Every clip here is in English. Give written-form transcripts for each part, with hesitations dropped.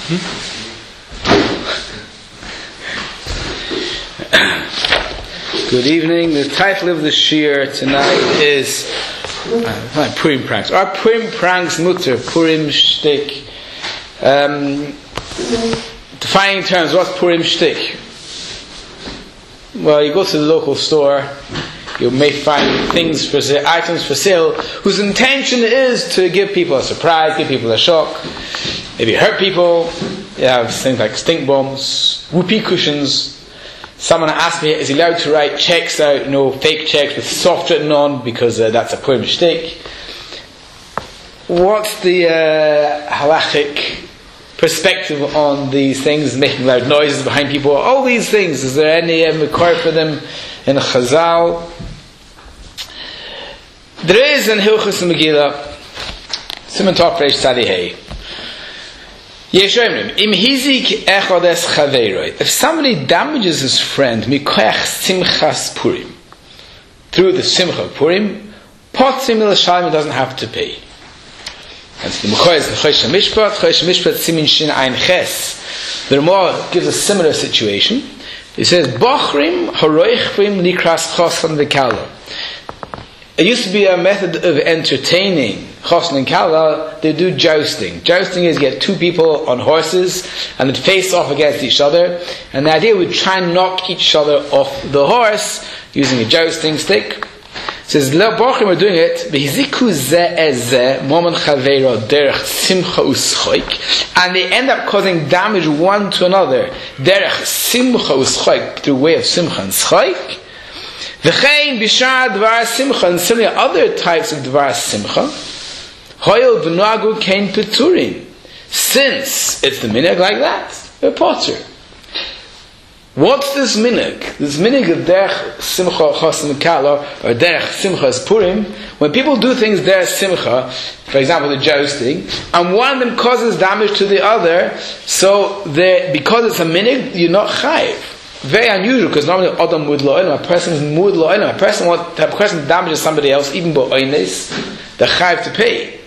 Good evening. The title of the shir tonight is Purim Pranks. Are Purim Pranks mutter? Purim shtick. Defining terms, what's Purim shtick? Well, you go to the local store, you may find things for sale, items for sale, whose intention is to give people a surprise, give people a shock, maybe hurt people. You have things like stink bombs, whoopee cushions. Someone asked me, is he allowed to write checks out, fake checks with soft written on, because that's a Purim shtick. What's the halachic perspective on these things, making loud noises behind people? All these things, is there any makor for them in Chazal? There is in Hilchos Megillah, Siman Tov Reish Tzadi Hey. If somebody damages his friend mikoach simchas Purim, through the simcha of Purim, potzim l'shalom, doesn't have to pay. And the Mekoy is the Chosh Mishpat Simin Shin Ein Ches. The Ramah gives a similar situation. He says, Bochrim haroichvim nikras chosan v'kala. It used to be a method of entertaining chosan and kala. They do jousting. Jousting is you get two people on horses and they'd face off against each other, and the idea would try and knock each other off the horse using a jousting stick. It says, Le Bochrim are doing it, V'hiziku ze eze, Momen chaveiro derech simcha uschoik, and they end up causing damage one to another, derech simcha uschoik, through way of simcha and schoik. V'chein bishar dvar simcha, and similar other types of dvar simcha, hoyel v'noagu kein peturin. Since it's the minhag like that, a potter. What's this minhag? This minhag of derech simcha chosan kala, or derech simcha Purim, when people do things derech simcha, for example the jousting, and one of them causes damage to the other, so because it's a minhag, you're not chayiv. Very unusual, because normally adam mud lo'olam, a person's mud lo'olam, a person damages somebody else, even by oynes, they're chayiv to pay.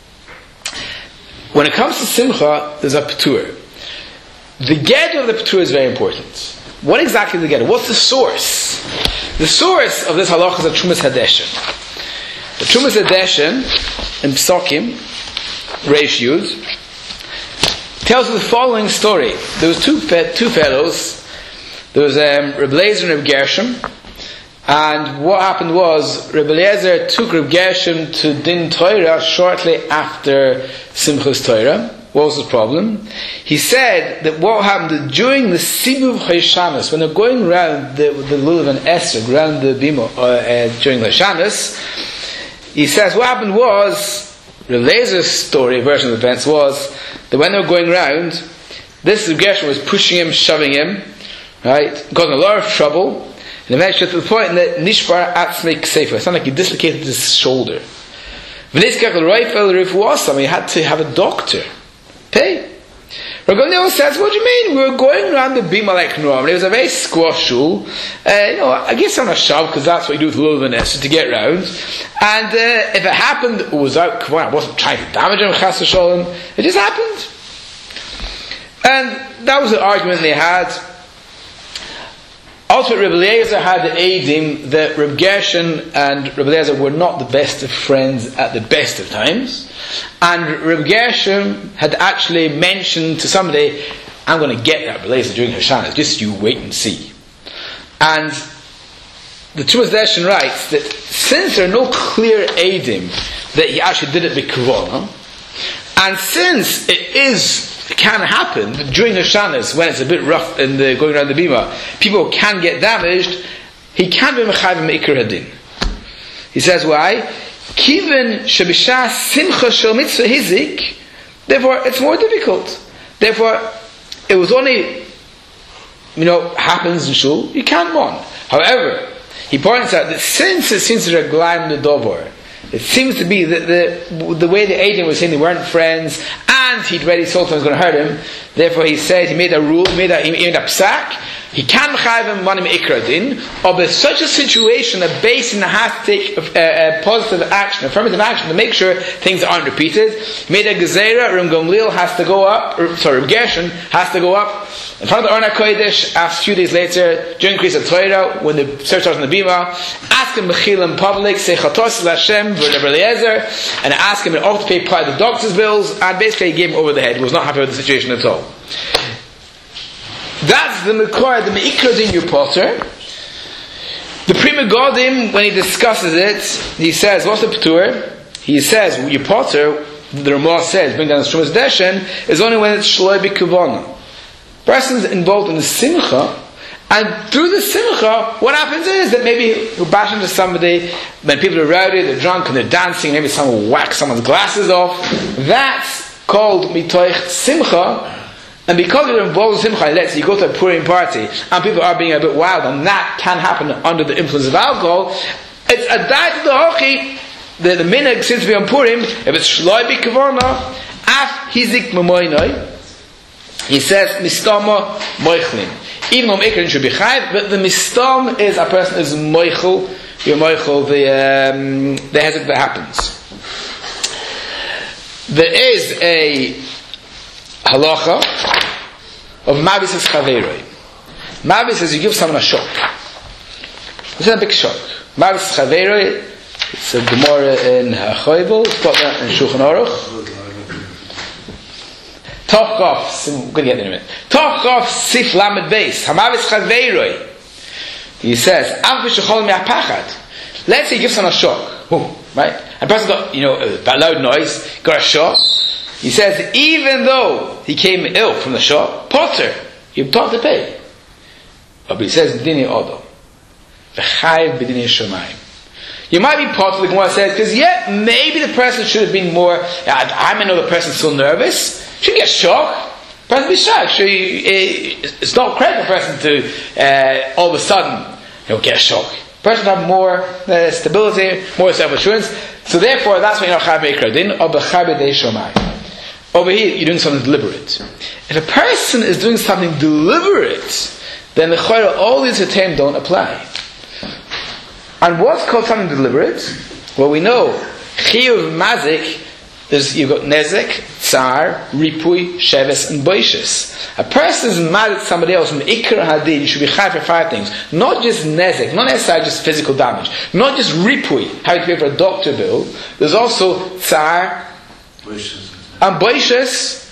When it comes to simcha, there's a petur. The get of the petur is very important. What exactly is the get? What's the source? The source of this halacha is a Trumas Hadeshen. The Trumas Hadeshen in Psokim, Reish Yud, tells us the following story. There was two fellows. There was Reb Eliezer and Reb Gershom, and what happened was Reb Eliezer took Reb Gershom to Din Torah shortly after Simchas Torah. What was the problem? He said that what happened during the Sibuv Hashanas, when they're going around the Lulav and Esrog, around the Bima during the Hashanas, he says what happened was, the Eliezer story, version of the events was, that when they were going around, this Gershom was pushing him, shoving him, right, causing a lot of trouble, and eventually to the point that Nishbar Atzmei Ksefer, it sounded like he dislocated his shoulder. He had to have a doctor pay. Rabbi Gamliel says, what do you mean? We were going around the bima like normal. It was a very squash shul. I guess on a shav, because that's what you do with Lulav and Esrog to get round. And if it happened, it was out. Come on, I wasn't trying to damage him. Chas v'sholem. It just happened. And that was the argument they had. Also, Reb Eliezer had the eidim that Reb Gershon and Reb Eliezer were not the best of friends at the best of times. And Reb Gershon had actually mentioned to somebody, I'm going to get Reb Eliezer during Hashanah, just you wait and see. And the Trumas Hadeshen writes that since there are no clear eidim that he actually did it b'kavona, and since it can happen during Hashanahs when it's a bit rough and going around the bima, people can get damaged, he can't be mechayiv meikar hadin. He says why? Kiven shebishas simcha shel mitzvah hizik, therefore it's more difficult. Therefore it was only happens in shul, you can't mon. However, he points out that since it seems to reglaim the dover, it seems to be that the way the agent was saying they weren't friends, and he'd already told him it was going to hurt him. Therefore, he said he made a rule, he made a psak He can mechayiv him money meikra din, or if such a situation, a basin has to take a positive action, affirmative action, to make sure things aren't repeated. Made a gezerah, Ram Gamliel has to go up, Ram Gershon has to go up in front of the Orna Kodesh, ask a few days later, during Kriyas Torah, when the search starts on the Bima, ask him mechil in public, say Chatos Hashem, Rabbi Eliezer, and ask him in order to pay part of the doctor's bills, and basically he gave him over the head. He was not happy with the situation at all. That's the Mekor, the Meikra Din Yu Potter. The Pri Megadim, when he discusses it, he says, what's the P'tur? He says, Yu Potter, the Ramah says, bring down the Shumas Deshen, is only when it's Shloi B'Kavana. Person's involved in the Simcha, and through the Simcha, what happens is that maybe you bash into somebody, when people are rowdy, they're drunk, and they're dancing, maybe someone will whack someone's glasses off. That's called Mitoich Simcha. And because you're involved in Simcha, let's say you go to a Purim party and people are being a bit wild, and that can happen under the influence of alcohol, it's a da'at the hochi. The minhag seems to be on Purim, if it's shloi b'kavana, af hizik memoinoi, he says, mistama moichlin. Even though Ikrin should be chayv, but the mistam is a person is moichel, you're moichel, the hezek that happens. There is a halacha of Mavis as Chaveroi. Mavis is you give someone a shock. This is a big shock. Mavis as Chaveroi, it's a Gemara in Choyvel, it's got that in Shulchan Aruch. Tochkof, I'm going to get there in a minute. Tochkof Sif Lamed Beis, Hamavis Chaveroi. He says, Amfish Shechol Me'apachad. Let's say he gives someone a shock. Right? A person got, a loud noise, got a shock. He says, even though he came ill from the shock, Potter, you've got to pay. But he says, Dini Odo. V'chayv b'dini Shomayim. You might be Potter, the Gemara says, because maybe the person should have been more, I may know the person's still nervous, should get shocked. The person be shocked. It's not correct for a person to, all of a sudden, get a shock. The person have more stability, more self-assurance. So therefore, that's why you're not Chayav Meikra Din, or B'chayv b'dini Shomayim. Over here, you're doing something deliberate. If a person is doing something deliberate, then the chayra, all these terms don't apply. And what's called something deliberate? Well, we know chiyuv mazik. You've got nezek, tsar, ripui, sheves, and boishes. A person is mad at somebody else from ikar hadid. You should be chayav for 5 things. Not just nezek, not necessarily just physical damage. Not just ripui, how to pay for a doctor bill. There's also tsar, and boishes,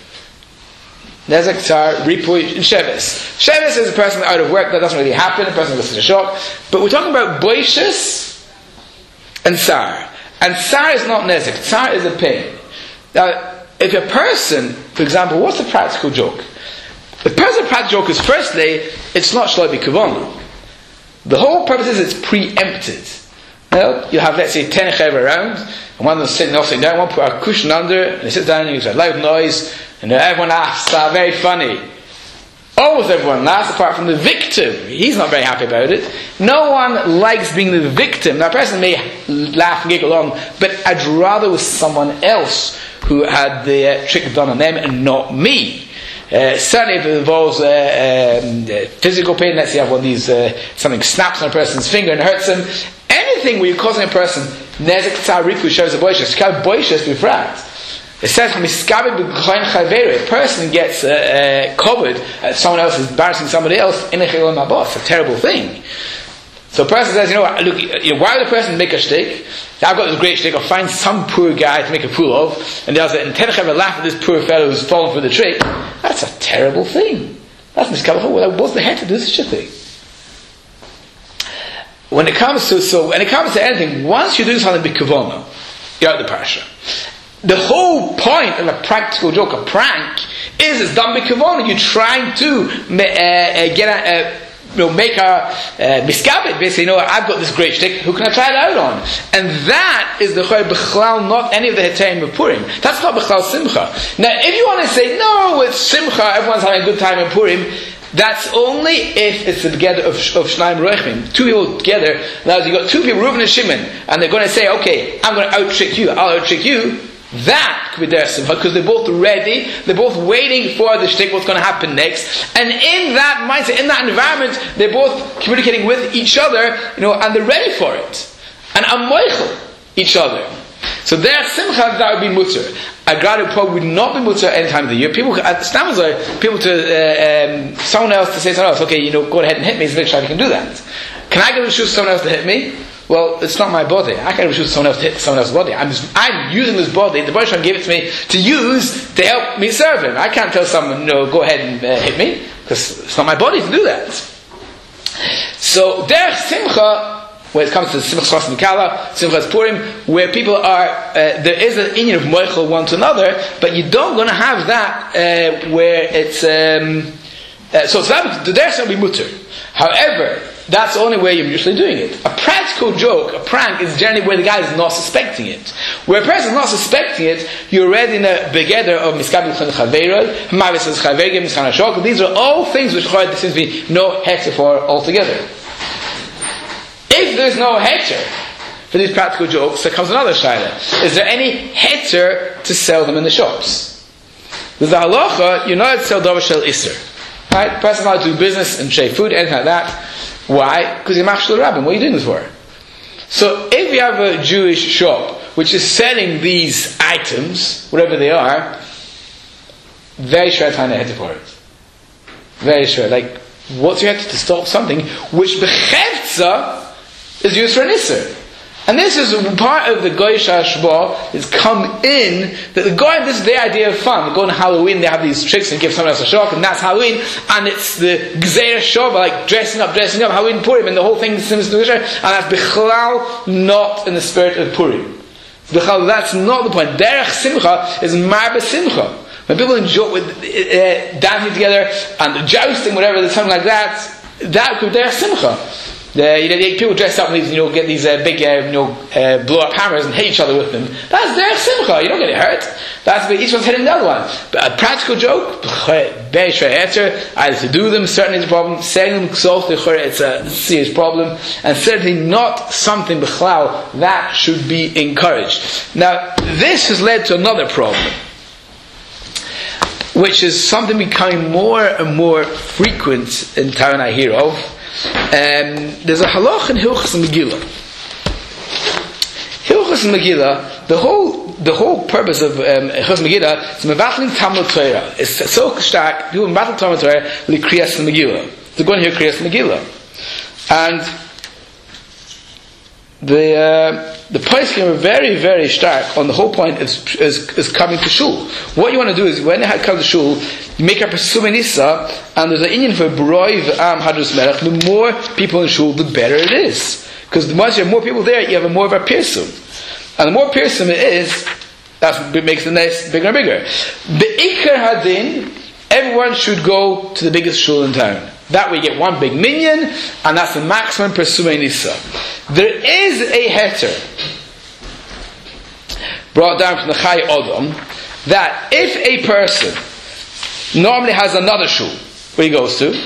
nezek, tsar, ripui, and sheves. Sheves is a person out of work. That doesn't really happen. A person goes to a shock. But we're talking about boishes and tsar. And tsar is not nezek. Tsar is a pain. Now, if a person, for example, what's the practical joke? The practical joke is, firstly, it's not shloi b'kavana. The whole purpose is it's preempted. You have, let's say, 10 chev around, and one of them sitting off, down, one put a cushion under, and they sit down and there's a loud noise, and everyone laughs, very funny. Almost everyone laughs, apart from the victim. He's not very happy about it. No one likes being the victim. Now, a person may laugh and giggle along, but I'd rather it was someone else who had the trick done on them and not me. Certainly if it involves physical pain, let's say you have one of these, something snaps on a person's finger and hurts him. Anything where you're causing a person, nezek tzar ripu shows a boishes, kind of boishes befrat. It says, a person gets covered at someone else is embarrassing somebody else, it's a terrible thing. So a person says, look, why would a person make a shtick? I've got this great shtick, I'll find some poor guy to make a fool of, and they'll say, and Tenech laugh at this poor fellow who's fallen for the trick. That's a terrible thing. That's miskabel. Well, what's the head to do such a thing? When it comes to anything, once you do something b'kavona, you're out of the parasha. The whole point of a practical joke, a prank, is it's done b'kavona. You're trying to make a miskabed. Basically, I've got this great shtick. Who can I try it out on? And that is the choy b'chlal, not any of the heterim of Purim. That's not b'chlal simcha. Now, if you want to say no, it's simcha. Everyone's having a good time in Purim. That's only if it's together of Shnaim Rochim. 2 people together. Now, you've got 2 people, Reuben and Shimon, and they're going to say, okay, I'm going to out-trick you. I'll out-trick you. that could be their simcha, because they're both ready, they're both waiting for the shtick, what's going to happen next, and in that mindset, in that environment, they're both communicating with each other, and they're ready for it, and amoichel each other. So their simcha, that would be mutter. A gradu probably would not be mutter any time of the year. People to someone else to say something else. Okay, go ahead and hit me. It's a big shot. You can do that. Can I give a shoot to someone else to hit me? Well, it's not my body. I can't give a shoot to someone else to hit someone else's body. I'm using this body. The Baruch Shalom gave it to me to use to help me serve Him. I can't tell someone, go ahead and hit me, because it's not my body to do that. So their simcha, when it comes to Simchas Chos Mikala, Simchas Purim, where people are, there is an inyan of moichel one to another, but you don't going to have that where it's so that there shall be mutter. However, that's the only way you're usually doing it. A practical joke, a prank, is generally where the guy is not suspecting it. Where a person is not suspecting it, you're already in a begeder of miskabel chaveirol, mavis chavegim, miskana shok. These are all things which there seems to be no heter for altogether. If there's no heter for these practical jokes, there comes another shaila. Is there any heter to sell them in the shops? With the halacha, you're not allowed to sell davar shel iser. Right? Person not to do business and trade food, anything like that. Why? Because you're machshel rabbin. What are you doing this for? So if you have a Jewish shop which is selling these items, whatever they are, very sure to find a heter for it. Very sure. Like, what's your heter to stop something which bechevtza is used for an Isser. And this is part of the Goyish HaShba is come in, that the Goy, this is their idea of fun. They go on Halloween, they have these tricks and give someone else a shock, and that's Halloween, and it's the Gzeir Shova, like dressing up, Halloween Purim, and the whole thing is similar to Israel, and that's Bichlal not in the spirit of Purim. Bichlal, that's not the point. Derech Simcha is Marba Simcha. When people enjoy with dancing together, and jousting, whatever, something like that, that could be Derech Simcha. People dress up and get these big blow up hammers and hit each other with them. That's their simcha. You don't get it hurt. That's each one's hitting the other one. But a practical joke, very short answer. Either to do them, certainly it's a problem. Saying them, it's a serious problem, and certainly not something b'chlal that should be encouraged. Now, this has led to another problem, which is something becoming more and more frequent in town I hear of. There's a halach in Hilchos Megillah. Hilchos Megillah, the whole purpose of Hilchos Megillah is mevatling Talmud Torah. It's so stark. People mevatel Talmud Torah with Kriyas Megillah. They're going to hear Kriyas Megillah, and the poskim are very, very stark on the whole point is coming to shul. What you want to do is when they come to shul, you make a Pesumei Nisa, and there's an Inyan for Broi V'am Hadrus Melech. The more people in shul, the better it is, because once you have more people there, you have more of a Pirsum, and the more Pirsum it is, that makes the nest bigger and bigger. Be'ikar Hadin, everyone should go to the biggest shul in town. That way you get one big minyan, and that's the maximum Pesumei Nisa. There is a heter brought down from the Chai Odom that if a person normally has another shul where he goes to,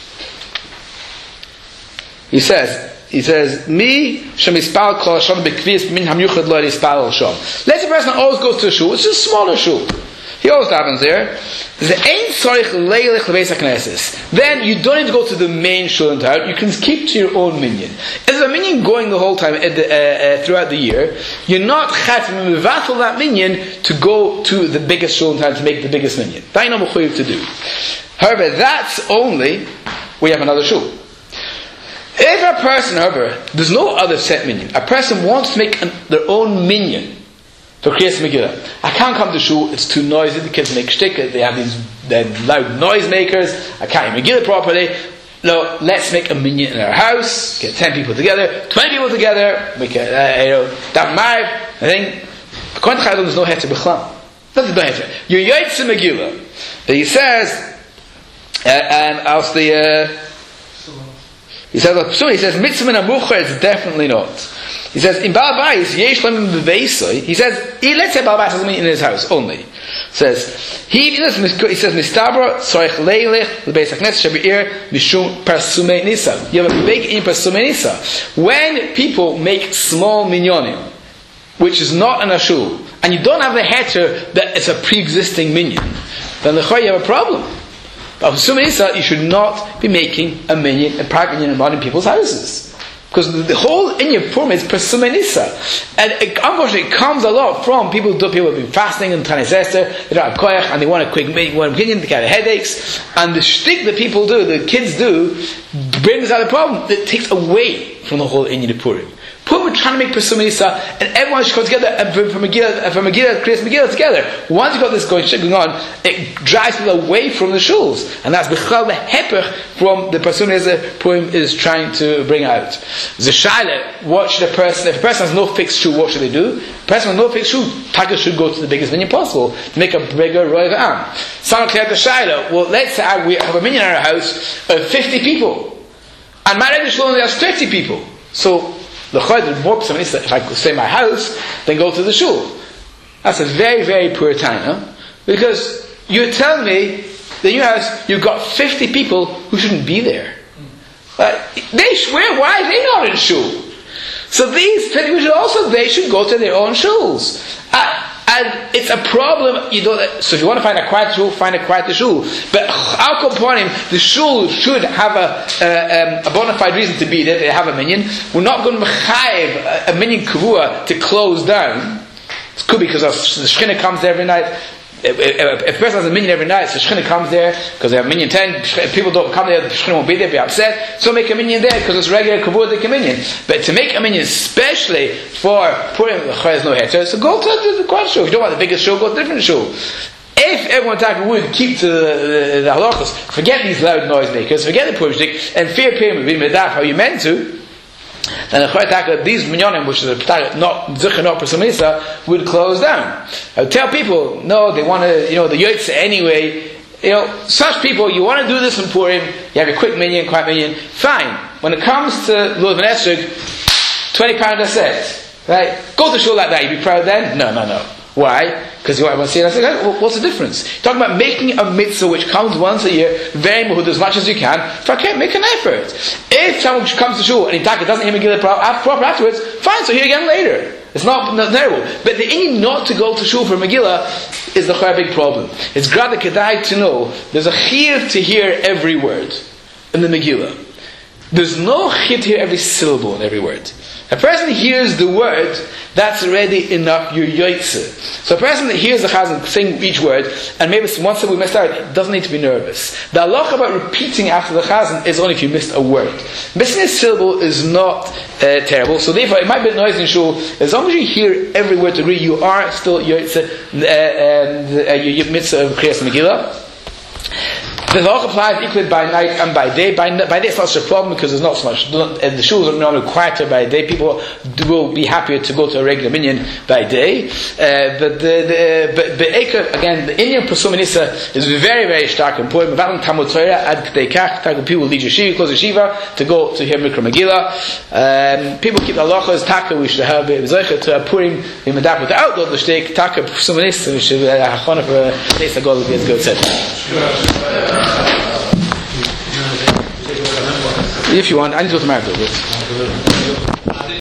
he says me shemispal kol sham bekvius min hamyuchad lo yispal sham. Let's say a person always goes to a shul. It's just a smaller shul. He always happens there. Then you don't need to go to the main shul in town. You can keep to your own minyan. If there's a minyan going the whole time throughout the year, you're not chayv mevatel that minyan to go to the biggest shul in town to make the biggest minyan. That you know to do. However, that's only where you have another shul. If a person, however, there's no other set minyan, a person wants to make their own minyan for Kriyas Megillah. I can't come to shul, it's too noisy, the kids make shtick, they have these loud noise makers, I can't hear Megillah properly. No, let's make a minyan in our house, get 10 people together, 20 people together, make a, that married, I think, according to Chayil, there's no heter b'chlam. There's no heter. You're Yotze Megillah. He says, and else he says, mitzvah and amucha is definitely not. He says, in Baal Bayis, yesh lemim b'veisoi, he says, let's say Baal Bayis has a minyan in his house only. He says, mistabra, tzorech leilech, l'beis hakneses shebe'ir, mishum Pesumei Nisa. You have a big in Pesumei Nisa. When people make small minyanim, which is not an ashul, and and you don't have the heter that it's a pre-existing minyan, then the you have a problem. But for Pesumei Nisa, you should not be making a minyan, a private minyan in modern people's houses. Because the whole Inyan Purim is Pesumei Nisa. And unfortunately, it comes a lot from people who have been fasting and Tanis Esther, they don't have koyach, and they want a quick minyan, they get headaches. And the shtick that people do, the kids do, brings out a problem that takes away from the whole Inyan Purim. We're trying to make Pesumei Nisa, and everyone should come together and from Megillah, create Megillah together. Once you've got this going on, it drives people away from the shuls, and that's b'chal the hepech from the Pesumei Nisa Purim is trying to bring out. The shaila, what should if a person has no fixed shul, what should they do? A person with no fixed shul, Taka should go to the biggest minyan possible to make a bigger roy am. Someone cleared the shaila. Well, let's say we have a minyan in our house of 50 people, and my regular shul only has 30 people. So the chayd more Pesumei Nisa if I stay in my house than go to the shul. That's a very, very poor time, huh? Because you're telling me that in your house you've got 50 people who shouldn't be there. They swear, why are they not in shul? So these 50 people they should go to their own shuls. And it's a problem. So if you want to find a quiet shul, find a quiet shul. But al kol panim, the shul should have a bona fide reason to be there. They have a minyan. We're not going to mechayev a minyan kavua to close down. It could be because the Shechina comes there every night. If a person has a minyan every night, so Shechina comes there because they have minyan 10. If people don't come there, the Shechina won't be there, be upset. So make a minyan there because it's regular kavua to minyan. But to make a minyan, especially for Purim, there's no heter. So go to the quiet shul. If you don't want the biggest shul, go to a different shul. If everyone would keep to the halachos, forget these loud noisemakers, forget the Purim shtick, and fear Purim would be medaf how you meant to, then these minyanim, which is not Zucha, not Pesumei Nisa, would close down. I would tell people, no, they want to, the Yotze anyway. Such people, you want to do this in Purim, you have a quick minyan, quiet minyan, fine. When it comes to Lulav and Esrog, £20 a set, right? Go to shul like that, you'd be proud then? No. Why? Because you want to see it. I say, well, what's the difference? You're talking about making a mitzvah which comes once a year, very muhud as much as you can. If I can't make an effort. If someone comes to shul and he doesn't hear Megillah proper afterwards, fine, so hear again later. It's not terrible. But the inyan not to go to shul for Megillah is the big problem. It's grada kedai to know there's a chiyuv to hear every word in the Megillah. There's no chiyuv to hear every syllable in every word. A person hears the word, that's already enough, you're yoitze. So a person that hears the chazan sing each word, and maybe once we missed out, doesn't need to be nervous. The halacha about repeating after the chazan is only if you missed a word. Missing a syllable is not terrible, so therefore it might be noisy in shul, as long as you hear every word to agree, you are still yoitze, your mitzvah of Kriyas Megillah. The halacha applies equally by night and by day. By day it's not such a problem because there's not so much. The shuls are normally quieter by day. People will be happier to go to a regular minyan by day. But again, the Inyan Pesumei Nisa is very, very stark and important. People lead yeshiva, close yeshiva to go to hear Mikra Megillah. People keep the halacha as taka. We should have to Purim in Medap without the shtick. Taka Pesumei Nisa. We should have for a place to go to be as good said. If you want, I need to go to Maribor.